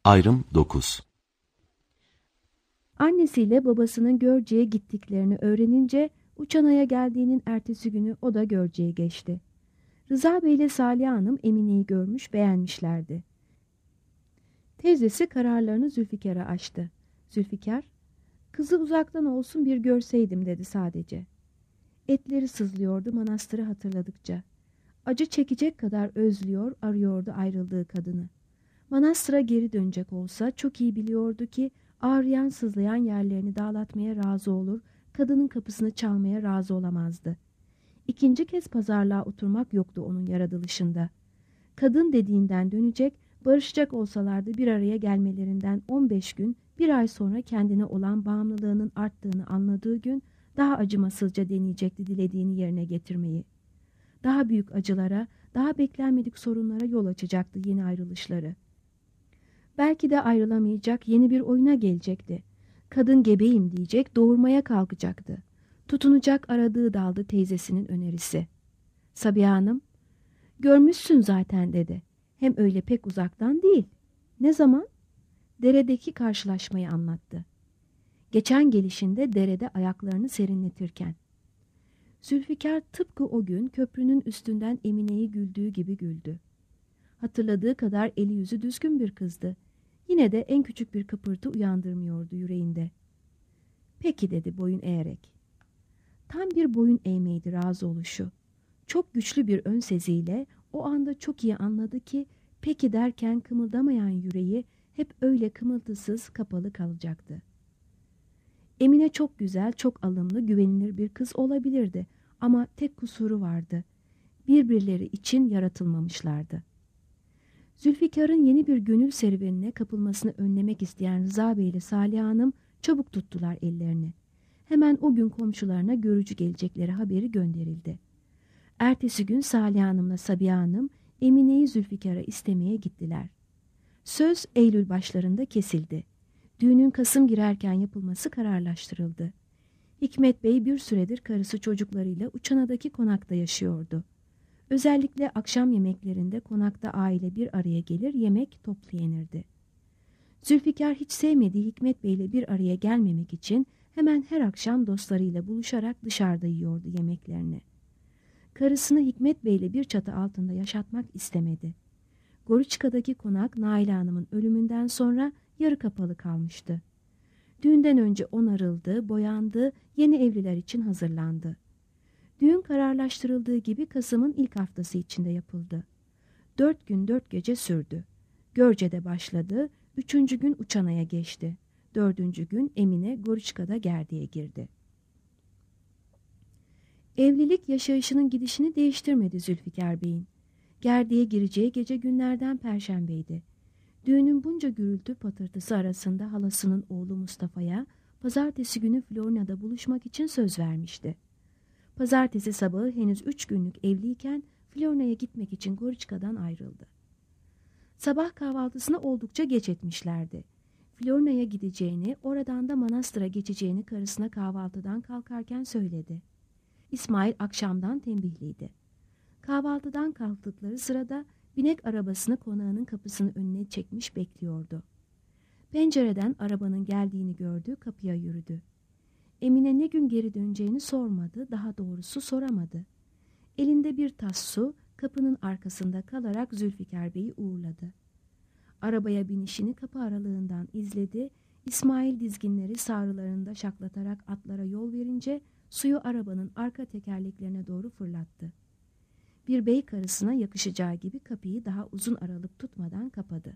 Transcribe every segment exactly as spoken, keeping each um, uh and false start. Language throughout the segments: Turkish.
Ayrım dokuz. Annesiyle babasının Görce'ye gittiklerini öğrenince Uçanay'a geldiğinin ertesi günü o da Görce'ye geçti. Rıza Bey ile Salih Hanım Emine'yi görmüş, beğenmişlerdi. Teyzesi kararlarını Zülfikar'a açtı. Zülfikar, "Kızı uzaktan olsun bir görseydim," dedi sadece. Etleri sızlıyordu manastırı hatırladıkça. Acı çekecek kadar özlüyor, arıyordu ayrıldığı kadını. Manastıra geri dönecek olsa çok iyi biliyordu ki ağrıyan sızlayan yerlerini dağlatmaya razı olur, kadının kapısını çalmaya razı olamazdı. İkinci kez pazarlığa oturmak yoktu onun yaratılışında. Kadın dediğinden dönecek, barışacak olsalardı bir araya gelmelerinden on beş gün, bir ay sonra kendine olan bağımlılığının arttığını anladığı gün daha acımasızca deneyecekti dilediğini yerine getirmeyi. Daha büyük acılara, daha beklenmedik sorunlara yol açacaktı yeni ayrılışları. Belki de ayrılamayacak, yeni bir oyuna gelecekti. Kadın gebeyim diyecek, doğurmaya kalkacaktı. Tutunacak aradığı daldı teyzesinin önerisi. "Sabiha Hanım, görmüşsün zaten," dedi. "Hem öyle pek uzaktan değil." "Ne zaman?" Deredeki karşılaşmayı anlattı. Geçen gelişinde derede ayaklarını serinletirken. Zülfikar tıpkı o gün köprünün üstünden Emine'yi güldüğü gibi güldü. Hatırladığı kadar eli yüzü düzgün bir kızdı. Yine de en küçük bir kıpırtı uyandırmıyordu yüreğinde. "Peki," dedi boyun eğerek. Tam bir boyun eğmeydi razı oluşu. Çok güçlü bir ön seziyle o anda çok iyi anladı ki peki derken kımıldamayan yüreği hep öyle kımıltısız kapalı kalacaktı. Emine çok güzel, çok alımlı, güvenilir bir kız olabilirdi ama tek kusuru vardı. Birbirleri için yaratılmamışlardı. Zülfikar'ın yeni bir gönül serüvenine kapılmasını önlemek isteyen Rıza Bey ile Salih Hanım çabuk tuttular ellerini. Hemen o gün komşularına görücü gelecekleri haberi gönderildi. Ertesi gün Salih Hanım'la Sabiha Hanım Emine'yi Zülfikar'a istemeye gittiler. Söz Eylül başlarında kesildi. Düğünün Kasım girerken yapılması kararlaştırıldı. Hikmet Bey bir süredir karısı çocuklarıyla Uçana'daki konakta yaşıyordu. Özellikle akşam yemeklerinde konakta aile bir araya gelir, yemek toplu yenirdi. Zülfikar hiç sevmediği Hikmet Bey ile bir araya gelmemek için hemen her akşam dostlarıyla buluşarak dışarıda yiyordu yemeklerini. Karısını Hikmet Bey ile bir çatı altında yaşatmak istemedi. Goriçka'daki konak Naile Hanım'ın ölümünden sonra yarı kapalı kalmıştı. Düğünden önce onarıldı, boyandı, yeni evliler için hazırlandı. Düğün kararlaştırıldığı gibi Kasım'ın ilk haftası içinde yapıldı. Dört gün dört gece sürdü. Görce'de başladı, üçüncü gün Uçanay'a geçti. Dördüncü gün Emine Goriçka'da gerdeğe girdi. Evlilik yaşayışının gidişini değiştirmedi Zülfikar Bey'in. Gerdeğe gireceği gece günlerden Perşembeydi. Düğünün bunca gürültü patırtısı arasında halasının oğlu Mustafa'ya pazartesi günü Florina'da buluşmak için söz vermişti. Pazartesi sabahı henüz üç günlük evliyken Florina'ya gitmek için Goriçka'dan ayrıldı. Sabah kahvaltısını oldukça geç etmişlerdi. Florina'ya gideceğini, oradan da manastıra geçeceğini karısına kahvaltıdan kalkarken söyledi. İsmail akşamdan tembihliydi. Kahvaltıdan kalktıkları sırada binek arabasını konağının kapısının önüne çekmiş bekliyordu. Pencereden arabanın geldiğini gördü, kapıya yürüdü. Emine ne gün geri döneceğini sormadı, daha doğrusu soramadı. Elinde bir tas su, kapının arkasında kalarak Zülfikar Bey'i uğurladı. Arabaya binişini kapı aralığından izledi, İsmail dizginleri sağrılarında şaklatarak atlara yol verince suyu arabanın arka tekerleklerine doğru fırlattı. Bir bey karısına yakışacağı gibi kapıyı daha uzun aralık tutmadan kapadı.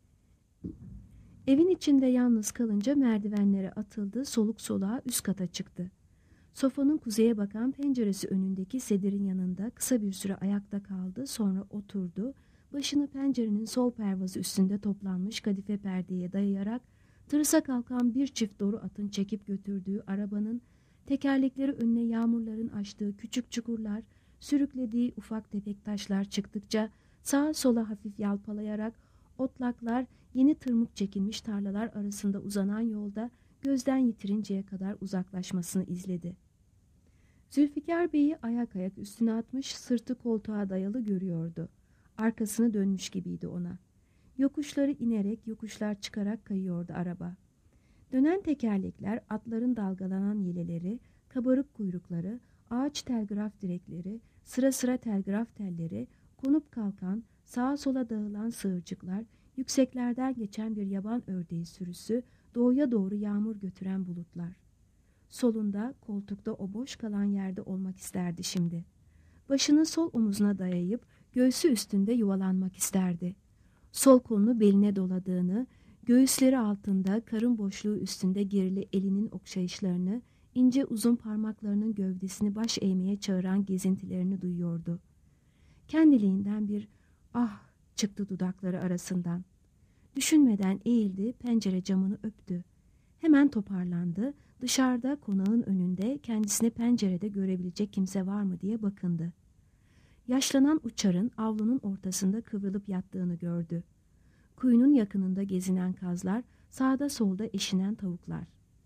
Evin içinde yalnız kalınca merdivenlere atıldı, soluk soluğa üst kata çıktı. Sofanın kuzeye bakan penceresi önündeki sedirin yanında kısa bir süre ayakta kaldı, sonra oturdu, başını pencerenin sol pervazı üstünde toplanmış kadife perdeye dayayarak tırısa kalkan bir çift doğru atın çekip götürdüğü arabanın tekerlekleri önüne yağmurların açtığı küçük çukurlar, sürüklediği ufak tefek taşlar çıktıkça sağa sola hafif yalpalayarak otlaklar, yeni tırmık çekilmiş tarlalar arasında uzanan yolda gözden yitirinceye kadar uzaklaşmasını izledi. Zülfikar Bey'i ayak ayak üstüne atmış, sırtı koltuğa dayalı görüyordu. Arkasını dönmüş gibiydi ona. Yokuşları inerek, yokuşlar çıkarak kayıyordu araba. Dönen tekerlekler, atların dalgalanan yeleleri, kabarık kuyrukları, ağaç telgraf direkleri, sıra sıra telgraf telleri, konup kalkan, sağa sola dağılan sığırcıklar, yükseklerden geçen bir yaban ördeği sürüsü, doğuya doğru yağmur götüren bulutlar. Solunda, koltukta o boş kalan yerde olmak isterdi şimdi. Başını sol omuzuna dayayıp göğsü üstünde yuvalanmak isterdi. Sol kolunu beline doladığını, göğüsleri altında karın boşluğu üstünde gerili elinin okşayışlarını, ince uzun parmaklarının gövdesini baş eğmeye çağıran gezintilerini duyuyordu. Kendiliğinden bir ah çıktı dudakları arasından. Düşünmeden eğildi, pencere camını öptü. Hemen toparlandı, dışarıda konağın önünde kendisini pencerede görebilecek kimse var mı diye bakındı. Yaşlanan uçarın avlunun ortasında kıvrılıp yattığını gördü. Kuyunun yakınında gezinen kazlar, sağda solda eşinen tavuklar.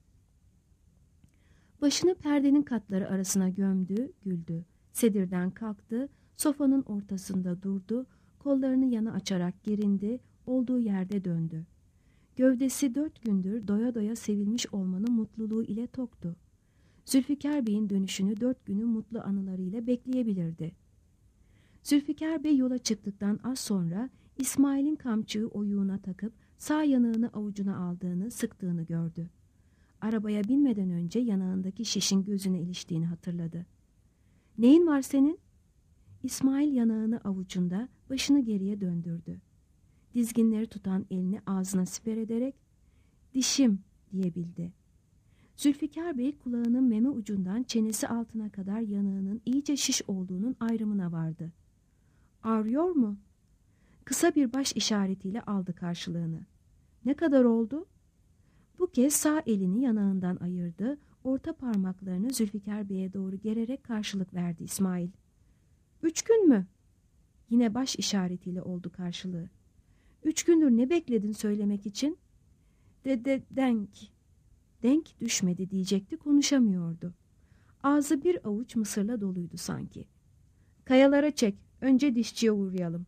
Başını perdenin katları arasına gömdü, güldü. Sedirden kalktı, sofanın ortasında durdu, kollarını yana açarak gerindi, olduğu yerde döndü. Gövdesi dört gündür doya doya sevilmiş olmanın mutluluğu ile toktu. Zülfikar Bey'in dönüşünü dört günün mutlu anılarıyla bekleyebilirdi. Zülfikar Bey yola çıktıktan az sonra İsmail'in kamçığı oyuğuna takıp sağ yanağını avucuna aldığını, sıktığını gördü. Arabaya binmeden önce yanağındaki şişin gözüne iliştiğini hatırladı. "Neyin var senin?" İsmail yanağını avucunda, başını geriye döndürdü. Dizginleri tutan elini ağzına siper ederek "Dişim" diyebildi. Zülfikar Bey kulağının meme ucundan çenesi altına kadar yanağının iyice şiş olduğunun ayrımına vardı. "Ağrıyor mu?" Kısa bir baş işaretiyle aldı karşılığını. "Ne kadar oldu?" Bu kez sağ elini yanağından ayırdı, orta parmaklarını Zülfikar Bey'e doğru gererek karşılık verdi İsmail. "Üç gün mü?" Yine baş işaretiyle oldu karşılığı. "Üç gündür ne bekledin söylemek için?" "Dede denk." Denk düşmedi diyecekti, konuşamıyordu. Ağzı bir avuç mısırla doluydu sanki. "Kayalara çek, önce dişçiye uğrayalım."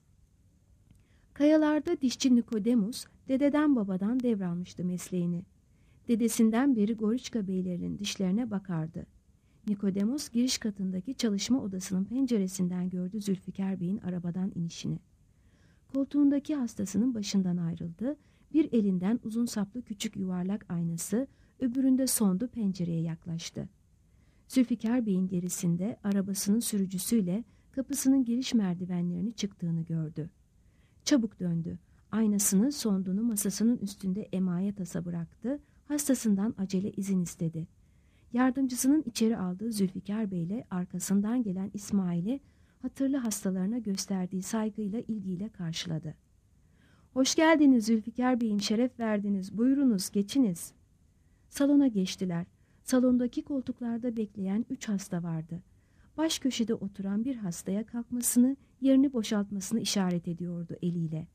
Kayalarda dişçi Nikodemus, dededen babadan devralmıştı mesleğini. Dedesinden beri Goriçka beylerinin dişlerine bakardı. Nikodemus giriş katındaki çalışma odasının penceresinden gördü Zülfikar Bey'in arabadan inişini. Koltuğundaki hastasının başından ayrıldı, bir elinden uzun saplı küçük yuvarlak aynası, öbüründe sondu, pencereye yaklaştı. Zülfikar Bey'in gerisinde arabasının sürücüsüyle kapısının giriş merdivenlerini çıktığını gördü. Çabuk döndü. Aynasını, sondunu masasının üstünde emaye tasa bıraktı. Hastasından acele izin istedi. Yardımcısının içeri aldığı Zülfikar Bey ile arkasından gelen İsmail'i hatırlı hastalarına gösterdiği saygıyla, ilgiyle karşıladı. "Hoş geldiniz Zülfikar Bey'im, şeref verdiniz. Buyurunuz, geçiniz." Salona geçtiler. Salondaki koltuklarda bekleyen üç hasta vardı. Baş köşede oturan bir hastaya kalkmasını, yerini boşaltmasını işaret ediyordu eliyle.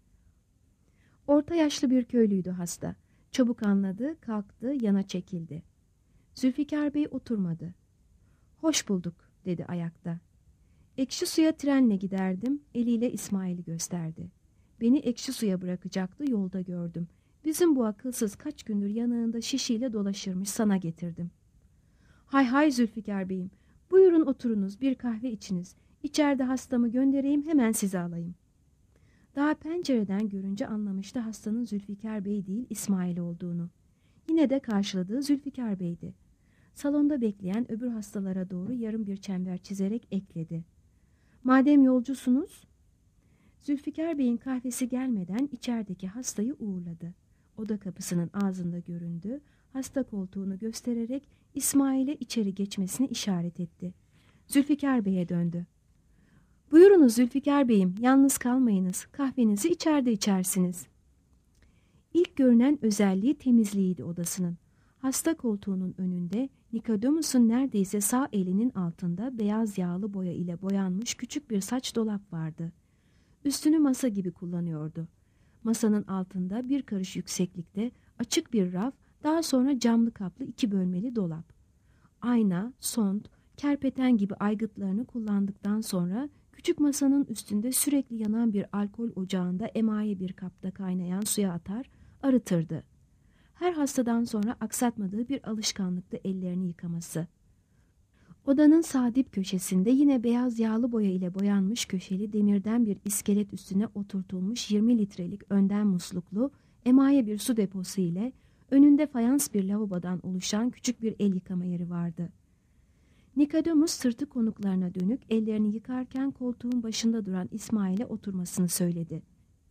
Orta yaşlı bir köylüydü hasta. Çabuk anladı, kalktı, yana çekildi. Zülfikar Bey oturmadı. "Hoş bulduk," dedi ayakta. "Ekşi suya trenle giderdim," eliyle İsmail'i gösterdi. "Beni ekşi suya bırakacaktı, yolda gördüm. Bizim bu akılsız kaç gündür yanağında şişiyle dolaşırmış, sana getirdim." "Hay hay Zülfikar Bey'im, buyurun oturunuz, bir kahve içiniz. İçeride hastamı göndereyim, hemen sizi alayım." Daha pencereden görünce anlamıştı hastanın Zülfikar Bey değil İsmail olduğunu. Yine de karşıladığı Zülfikar Bey'di. Salonda bekleyen öbür hastalara doğru yarım bir çember çizerek ekledi. "Madem yolcusunuz..." Zülfikar Bey'in kahvesi gelmeden içerideki hastayı uğurladı. Oda kapısının ağzında göründü. Hasta koltuğunu göstererek İsmail'e içeri geçmesini işaret etti. Zülfikar Bey'e döndü. "Buyurunuz Zülfikar Bey'im, yalnız kalmayınız. Kahvenizi içeride içersiniz." İlk görünen özelliği temizliğiydi odasının. Hasta koltuğunun önünde Nikodemus'un neredeyse sağ elinin altında beyaz yağlı boya ile boyanmış küçük bir saç dolap vardı. Üstünü masa gibi kullanıyordu. Masanın altında bir karış yükseklikte açık bir raf, daha sonra camlı kaplı iki bölmeli dolap. Ayna, sond, kerpeten gibi aygıtlarını kullandıktan sonra Küçük masanın üstünde sürekli yanan bir alkol ocağında emaye bir kapta kaynayan suya atar, arıtırdı. Her hastadan sonra aksatmadığı bir alışkanlıktı ellerini yıkaması. Odanın sağ dip köşesinde yine beyaz yağlı boya ile boyanmış köşeli demirden bir iskelet üstüne oturtulmuş yirmi litrelik önden musluklu emaye bir su deposu ile önünde fayans bir lavabodan oluşan küçük bir el yıkama yeri vardı. Nikodemus sırtı konuklarına dönük ellerini yıkarken koltuğun başında duran İsmail'e oturmasını söyledi.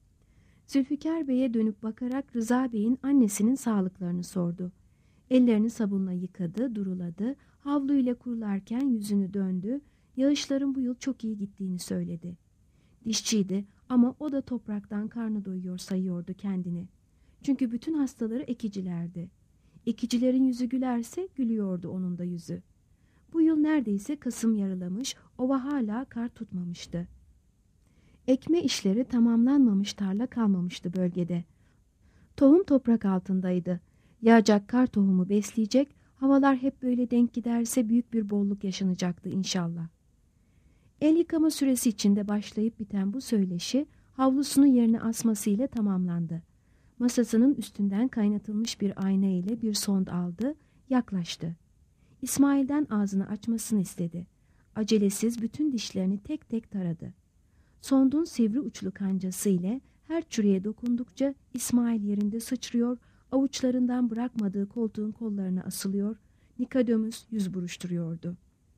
Zülfikar Bey'e dönüp bakarak Rıza Bey'in annesinin sağlıklarını sordu. Ellerini sabunla yıkadı, duruladı, havluyla kurularken yüzünü döndü, yağışların bu yıl çok iyi gittiğini söyledi. Dişçiydi ama o da topraktan karnı doyuyor sayıyordu kendini. Çünkü bütün hastaları ekicilerdi. Ekicilerin yüzü gülerse gülüyordu onun da yüzü. Bu yıl neredeyse Kasım yarılamış, ova hala kar tutmamıştı. Ekme işleri tamamlanmamış tarla kalmamıştı bölgede. Tohum toprak altındaydı. Yağacak kar tohumu besleyecek, havalar hep böyle denk giderse büyük bir bolluk yaşanacaktı inşallah. El yıkama süresi içinde başlayıp biten bu söyleşi havlusunu yerine asmasıyla tamamlandı. Masasının üstünden kaynatılmış bir ayna ile bir sond aldı, yaklaştı. İsmail'den ağzını açmasını istedi. Acelesiz bütün dişlerini tek tek taradı. Sondun sivri uçlu kancası ile her çürüye dokundukça İsmail yerinde sıçrıyor, avuçlarından bırakmadığı koltuğun kollarına asılıyor, Nikodemus yüz buruşturuyordu.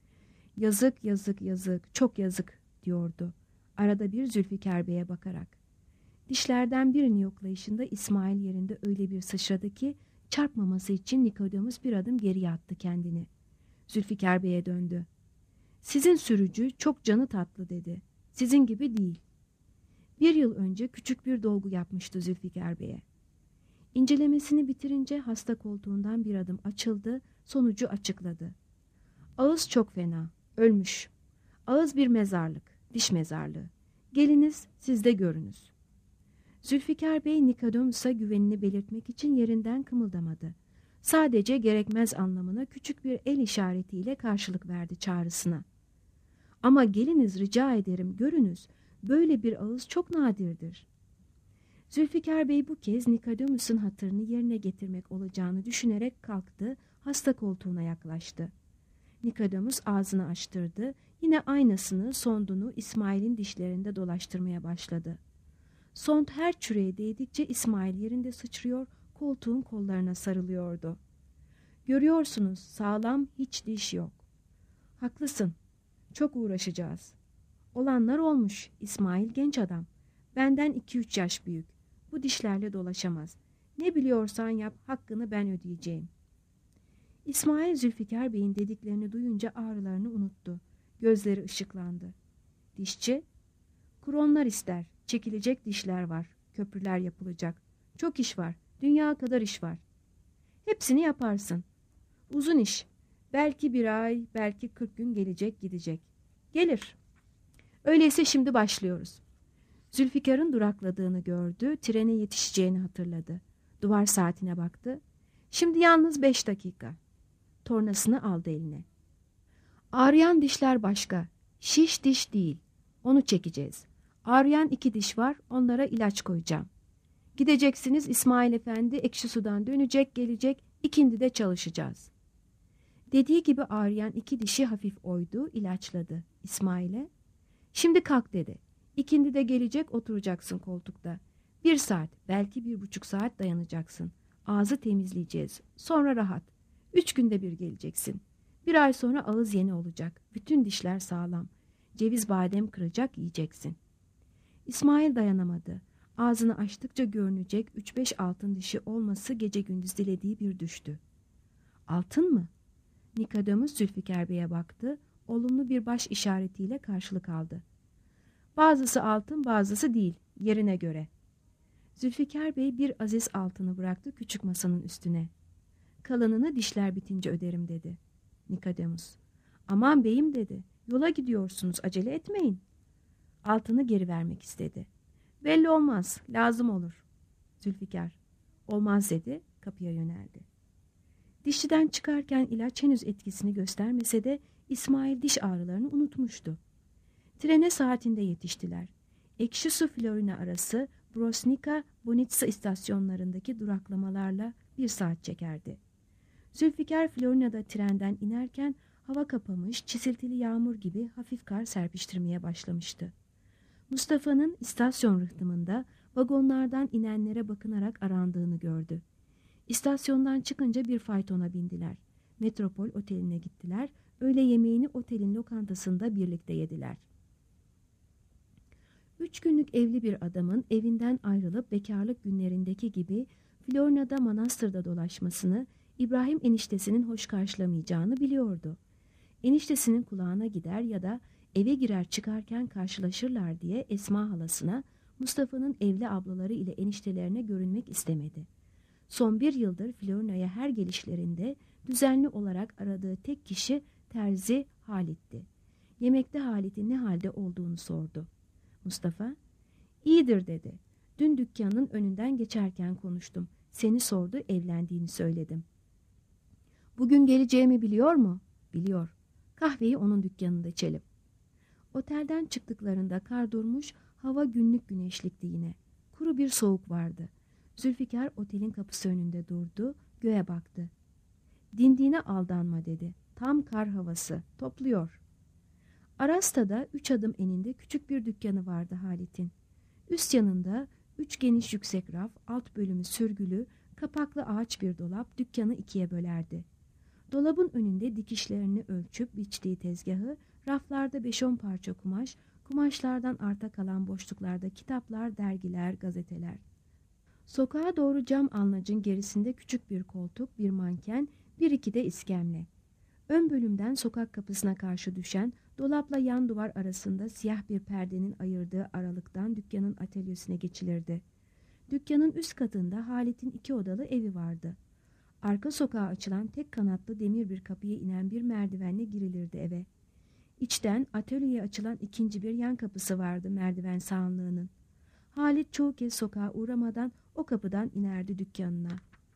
Yazık, yazık, yazık, çok yazık diyordu. Arada bir Zülfikar Bey'e bakarak. Dişlerden birini yoklayışında İsmail yerinde öyle bir sıçradı ki çarpmaması için Nikodemus bir adım geriye attı kendini. Zülfikar Bey'e döndü. Sizin sürücü çok canı tatlı dedi. Sizin gibi değil. Bir yıl önce küçük bir dolgu yapmıştı Zülfikar Bey'e. İncelemesini bitirince hasta koltuğundan bir adım açıldı, sonucu açıkladı. Ağız çok fena, ölmüş. Ağız bir mezarlık, diş mezarlığı. Geliniz, siz de görünüz. Zülfikar Bey Nikodemus'a güvenini belirtmek için yerinden kımıldamadı. Sadece gerekmez anlamına küçük bir el işaretiyle karşılık verdi çağrısına. Ama geliniz rica ederim görünüz, böyle bir ağız çok nadirdir. Zülfikar Bey bu kez Nikodemus'un hatırını yerine getirmek olacağını düşünerek kalktı, hasta koltuğuna yaklaştı. Nikodemus ağzını açtırdı, yine aynasını, sondunu İsmail'in dişlerinde dolaştırmaya başladı. Sond her çürüğe değdikçe İsmail yerinde sıçrıyor, koltuğun kollarına sarılıyordu. Görüyorsunuz, sağlam, hiç diş yok. Haklısın, çok uğraşacağız. Olanlar olmuş, İsmail genç adam. Benden iki üç yaş büyük. Bu dişlerle dolaşamaz. Ne biliyorsan yap, hakkını ben ödeyeceğim. İsmail Zülfikar Bey'in dediklerini duyunca ağrılarını unuttu. Gözleri ışıklandı. Dişçi, kronlar ister, çekilecek dişler var, köprüler yapılacak. Çok iş var, dünya kadar iş var. Hepsini yaparsın. Uzun iş. Belki bir ay, belki kırk gün gelecek gidecek. Gelir. Öyleyse şimdi başlıyoruz. Zülfikar'ın durakladığını gördü, trene yetişeceğini hatırladı. Duvar saatine baktı. Şimdi yalnız beş dakika. Tornasını aldı eline. Ağrıyan dişler başka. Şiş diş değil. Onu çekeceğiz. Ağrıyan iki diş var, onlara ilaç koyacağım. Gideceksiniz, İsmail Efendi ekşi sudan dönecek, gelecek, ikindi de çalışacağız. Dediği gibi ağrıyan iki dişi hafif oydu, ilaçladı İsmail'e. Şimdi kalk dedi. İkindi de gelecek, oturacaksın koltukta. Bir saat, belki bir buçuk saat dayanacaksın. Ağzı temizleyeceğiz. Sonra rahat. Üç günde bir geleceksin. Bir ay sonra ağız yeni olacak. Bütün dişler sağlam. Ceviz badem kıracak, yiyeceksin. İsmail dayanamadı. Ağzını açtıkça görünecek üç beş altın dişi olması gece gündüz dilediği bir düştü. Altın mı? Nikodemus Zülfikar Bey'e baktı. Olumlu bir baş işaretiyle karşılık aldı. Bazısı altın, bazısı değil. Yerine göre. Zülfikar Bey bir aziz altını bıraktı küçük masanın üstüne. Kalanını dişler bitince öderim dedi. Nikodemus. Aman beyim dedi. Yola gidiyorsunuz, acele etmeyin. Altını geri vermek istedi. Belli olmaz, lazım olur. Zülfikar. Olmaz dedi, kapıya yöneldi. Dişçiden çıkarken ilaç henüz etkisini göstermese de İsmail diş ağrılarını unutmuştu. Trene saatinde yetiştiler. Ekşi Su Florina arası Brosnica Bonitsa istasyonlarındaki duraklamalarla bir saat çekerdi. Zülfikar Florina'da trenden inerken hava kapamış, çisiltili yağmur gibi hafif kar serpiştirmeye başlamıştı. Mustafa'nın istasyon rıhtımında vagonlardan inenlere bakınarak arandığını gördü. İstasyondan çıkınca bir faytona bindiler. Metropol Oteli'ne gittiler. Öğle yemeğini otelin lokantasında birlikte yediler. Üç günlük evli bir adamın evinden ayrılıp bekarlık günlerindeki gibi Florina'da manastırda dolaşmasını İbrahim eniştesinin hoş karşılamayacağını biliyordu. Eniştesinin kulağına gider ya da eve girer çıkarken karşılaşırlar diye Esma halasına, Mustafa'nın evli ablaları ile eniştelerine görünmek istemedi. Son bir yıldır Florina'ya her gelişlerinde düzenli olarak aradığı tek kişi terzi Halit'ti. Yemekte Halit'in ne halde olduğunu sordu. Mustafa, "İyidir," dedi. "Dün dükkanın önünden geçerken konuştum. Seni sordu, evlendiğini söyledim." "Bugün geleceğimi biliyor mu?" "Biliyor. Kahveyi onun dükkanında içelim." Otelden çıktıklarında kar durmuş, hava günlük güneşlikti yine. Kuru bir soğuk vardı. Zülfikar otelin kapısı önünde durdu, göğe baktı. "Dindiğine aldanma," dedi. "Tam kar havası, topluyor." Arasta'da üç adım eninde küçük bir dükkanı vardı Halit'in. Üst yanında üç geniş yüksek raf, alt bölümü sürgülü, kapaklı ağaç bir dolap dükkanı ikiye bölerdi. Dolabın önünde dikişlerini ölçüp biçtiği tezgahı, raflarda beş on parça kumaş, kumaşlardan arta kalan boşluklarda kitaplar, dergiler, gazeteler. Sokağa doğru cam alnacın gerisinde küçük bir koltuk, bir manken, bir iki de iskemle. Ön bölümden sokak kapısına karşı düşen, dolapla yan duvar arasında siyah bir perdenin ayırdığı aralıktan dükkanın atölyesine geçilirdi. Dükkanın üst katında Halit'in iki odalı evi vardı. Arka sokağa açılan tek kanatlı demir bir kapıya inen bir merdivenle girilirdi eve. İçten atölyeye açılan ikinci bir yan kapısı vardı merdiven sağanlığının. Halit çoğu kez sokağa uğramadan o kapıdan inerdi dükkanına.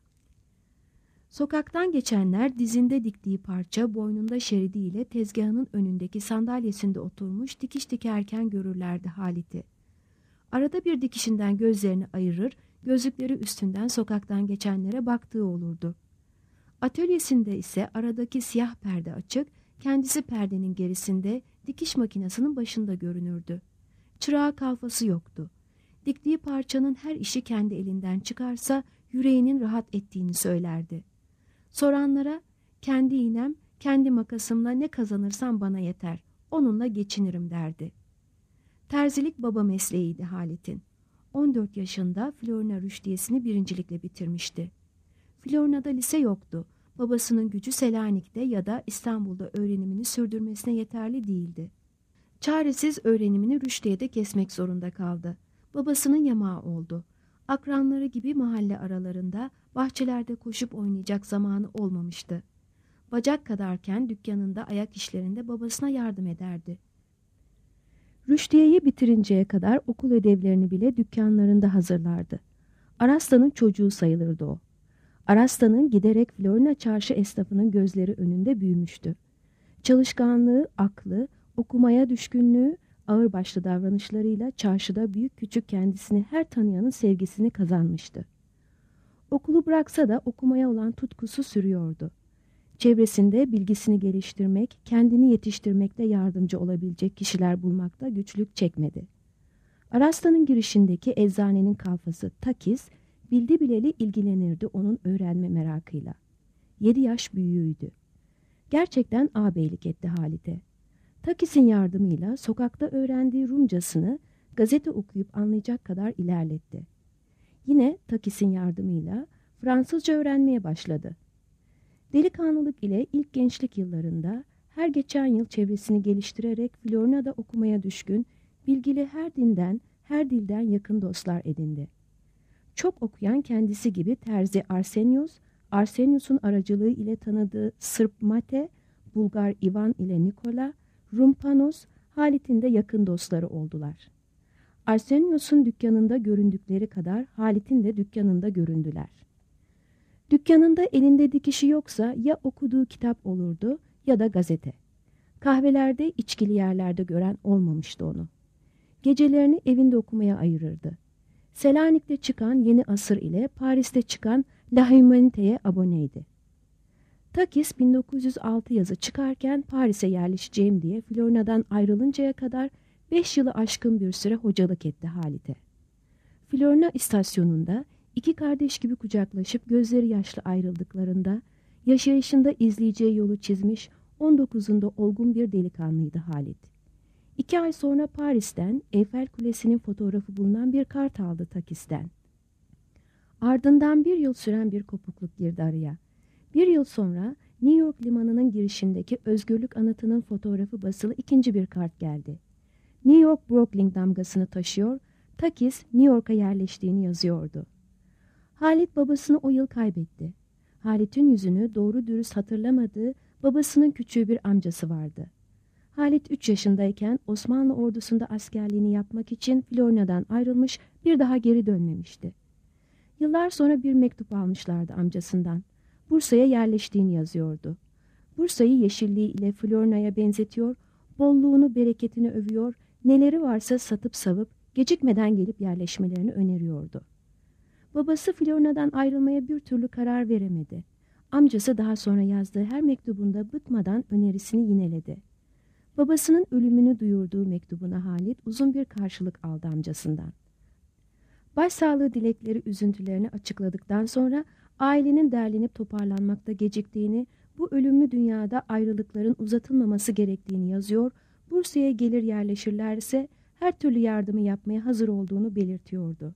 Sokaktan geçenler dizinde diktiği parça, boynunda şeridiyle tezgahının önündeki sandalyesinde oturmuş dikiş dikerken görürlerdi Halit'i. Arada bir dikişinden gözlerini ayırır, gözlükleri üstünden sokaktan geçenlere baktığı olurdu. Atölyesinde ise aradaki siyah perde açık, kendisi perdenin gerisinde dikiş makinesinin başında görünürdü. Çırağı kalfası yoktu. Diktiği parçanın her işi kendi elinden çıkarsa yüreğinin rahat ettiğini söylerdi. Soranlara, "Kendi iğnem, kendi makasımla ne kazanırsam bana yeter, onunla geçinirim," derdi. Terzilik baba mesleğiydi Halit'in. on dört yaşında Florina rüştiyesini birincilikle bitirmişti. Florina'da lise yoktu. Babasının gücü Selanik'te ya da İstanbul'da öğrenimini sürdürmesine yeterli değildi. Çaresiz öğrenimini Rüştiye'de kesmek zorunda kaldı. Babasının yamağı oldu. Akranları gibi mahalle aralarında, bahçelerde koşup oynayacak zamanı olmamıştı. Bacak kadarken dükkanında ayak işlerinde babasına yardım ederdi. Rüştiye'yi bitirinceye kadar okul ödevlerini bile dükkanlarında hazırlardı. Arasta'nın çocuğu sayılırdı o. Arasta'nın giderek Florina çarşı esnafının gözleri önünde büyümüştü. Çalışkanlığı, aklı, okumaya düşkünlüğü, ağırbaşlı davranışlarıyla çarşıda büyük küçük kendisini her tanıyanın sevgisini kazanmıştı. Okulu bıraksa da okumaya olan tutkusu sürüyordu. Çevresinde bilgisini geliştirmek, kendini yetiştirmekte yardımcı olabilecek kişiler bulmakta güçlük çekmedi. Arasta'nın girişindeki eczanenin kalfası Takis, bildi bileli ilgilenirdi onun öğrenme merakıyla. Yedi yaş büyüğüydü. Gerçekten ağabeylik etti Halit'e. Takis'in yardımıyla sokakta öğrendiği Rumcasını gazete okuyup anlayacak kadar ilerletti. Yine Takis'in yardımıyla Fransızca öğrenmeye başladı. Delikanlılık ile ilk gençlik yıllarında her geçen yıl çevresini geliştirerek Florina'da okumaya düşkün, bilgili her dinden, her dilden yakın dostlar edindi. Çok okuyan kendisi gibi terzi Arsenios, Arsenios'un aracılığı ile tanıdığı Sırp Mate, Bulgar Ivan ile Nikola, Rum Panos, Halit'in de yakın dostları oldular. Arsenios'un dükkanında göründükleri kadar Halit'in de dükkanında göründüler. Dükkanında elinde dikişi yoksa ya okuduğu kitap olurdu ya da gazete. Kahvelerde, içkili yerlerde gören olmamıştı onu. Gecelerini evinde okumaya ayırırdı. Selanik'te çıkan Yeni Asır ile Paris'te çıkan La Humanité'ye aboneydi. Takis bin dokuz yüz altı yazı çıkarken Paris'e yerleşeceğim diye Florina'dan ayrılıncaya kadar beş yılı aşkın bir süre hocalık etti Halit'e. Florina istasyonunda iki kardeş gibi kucaklaşıp gözleri yaşlı ayrıldıklarında yaşayışında izleyeceği yolu çizmiş on dokuzunda olgun bir delikanlıydı Halit. İki ay sonra Paris'ten Eyfel Kulesi'nin fotoğrafı bulunan bir kart aldı Takis'ten. Ardından bir yıl süren bir kopukluk girdi araya. Bir yıl sonra New York limanının girişindeki özgürlük anıtının fotoğrafı basılı ikinci bir kart geldi. New York Brooklyn damgasını taşıyor, Takis New York'a yerleştiğini yazıyordu. Halit babasını o yıl kaybetti. Halit'in yüzünü doğru dürüst hatırlamadığı babasının küçüğü bir amcası vardı. Halit üç yaşındayken Osmanlı ordusunda askerliğini yapmak için Florina'dan ayrılmış, bir daha geri dönmemişti. Yıllar sonra bir mektup almışlardı amcasından. Bursa'ya yerleştiğini yazıyordu. Bursa'yı yeşilliği ile Florina'ya benzetiyor, bolluğunu, bereketini övüyor, neleri varsa satıp savup gecikmeden gelip yerleşmelerini öneriyordu. Babası Florina'dan ayrılmaya bir türlü karar veremedi. Amcası daha sonra yazdığı her mektubunda bıkmadan önerisini yineledi. Babasının ölümünü duyurduğu mektubuna Halit uzun bir karşılık aldı amcasından. Başsağlığı dilekleri üzüntülerini açıkladıktan sonra ailenin derlenip toparlanmakta geciktiğini, bu ölümlü dünyada ayrılıkların uzatılmaması gerektiğini yazıyor, Bursa'ya gelir yerleşirlerse her türlü yardımı yapmaya hazır olduğunu belirtiyordu.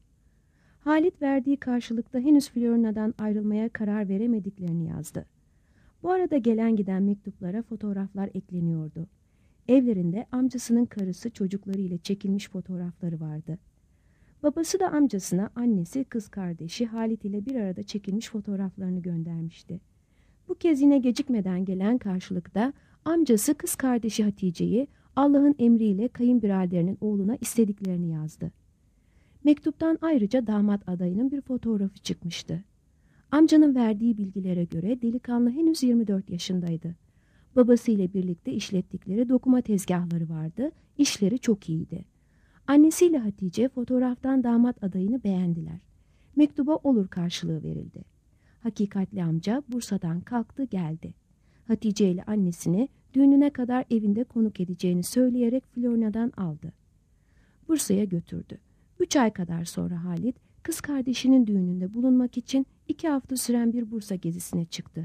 Halit verdiği karşılıkta henüz Florina'dan ayrılmaya karar veremediklerini yazdı. Bu arada gelen giden mektuplara fotoğraflar ekleniyordu. Evlerinde amcasının karısı çocukları ile çekilmiş fotoğrafları vardı. Babası da amcasına annesi, kız kardeşi Halit ile bir arada çekilmiş fotoğraflarını göndermişti. Bu kez yine gecikmeden gelen karşılıkta amcası kız kardeşi Hatice'yi Allah'ın emriyle kayınbiraderinin oğluna istediklerini yazdı. Mektuptan ayrıca damat adayının bir fotoğrafı çıkmıştı. Amcanın verdiği bilgilere göre delikanlı henüz yirmi dört yaşındaydı. Babasıyla birlikte işlettikleri dokuma tezgahları vardı, işleri çok iyiydi. Annesiyle Hatice fotoğraftan damat adayını beğendiler. Mektuba olur karşılığı verildi. Hakikatli amca Bursa'dan kalktı geldi. Hatice ile annesini düğününe kadar evinde konuk edeceğini söyleyerek Florina'dan aldı. Bursa'ya götürdü. Üç ay kadar sonra Halit, kız kardeşinin düğününde bulunmak için iki hafta süren bir Bursa gezisine çıktı.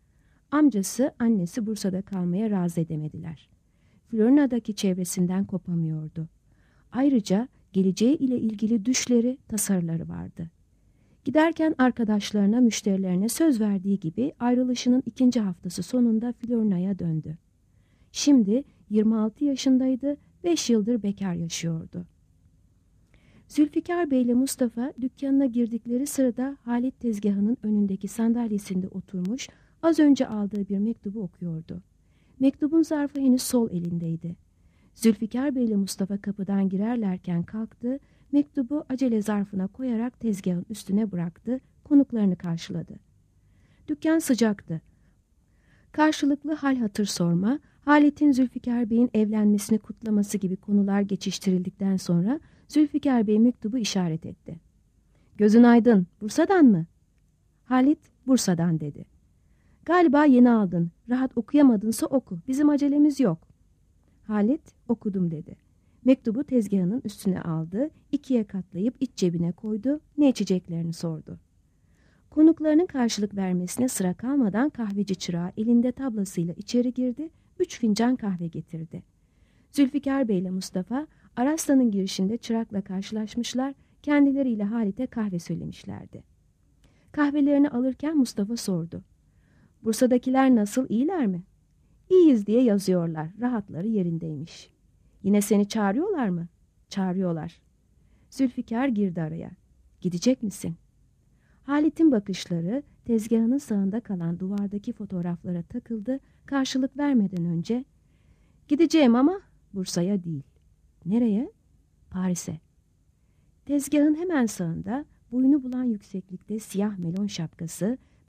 Amcası, annesi Bursa'da kalmaya razı edemediler. Florina'daki çevresinden kopamıyordu. Ayrıca geleceği ile ilgili düşleri, tasarıları vardı. Giderken arkadaşlarına, müşterilerine söz verdiği gibi ayrılışının ikinci haftası sonunda Florina'ya döndü. Şimdi yirmi altı yaşındaydı, beş yıldır bekar yaşıyordu. Zülfikar Bey ile Mustafa dükkanına girdikleri sırada Halit tezgahının önündeki sandalyesinde oturmuş, az önce aldığı bir mektubu okuyordu. Mektubun zarfı henüz sol elindeydi. Zülfikar Bey ile Mustafa kapıdan girerlerken kalktı, mektubu acele zarfına koyarak tezgahın üstüne bıraktı, konuklarını karşıladı. Dükkan sıcaktı. Karşılıklı hal hatır sorma, Halit'in Zülfikar Bey'in evlenmesini kutlaması gibi konular geçiştirildikten sonra Zülfikar Bey mektubu işaret etti. "Gözün aydın, Bursa'dan mı?" Halit, "Bursa'dan" dedi. "Galiba yeni aldın, rahat okuyamadınsa oku, bizim acelemiz yok." Halit, "Okudum" dedi. Mektubu tezgahının üstüne aldı, ikiye katlayıp iç cebine koydu, ne içeceklerini sordu. Konuklarının karşılık vermesine sıra kalmadan kahveci çırağı elinde tablasıyla içeri girdi, üç fincan kahve getirdi. Zülfikar Bey ile Mustafa Araslan'ın girişinde çırakla karşılaşmışlar, kendileriyle Halit'e kahve söylemişlerdi. Kahvelerini alırken Mustafa sordu. "Bursa'dakiler nasıl, iyiler mi?" "İyiyiz" diye yazıyorlar, rahatları yerindeymiş. "Yine seni çağırıyorlar mı?" "Çağırıyorlar." Zülfikar girdi araya. "Gidecek misin?" Halit'in bakışları tezgahının sağında kalan duvardaki fotoğraflara takıldı, karşılık vermeden önce "Gideceğim ama Bursa'ya değil." "Nereye?" "Paris'e." Tezgahın hemen sağında boynu bulan yükseklikte siyah melon şapkası,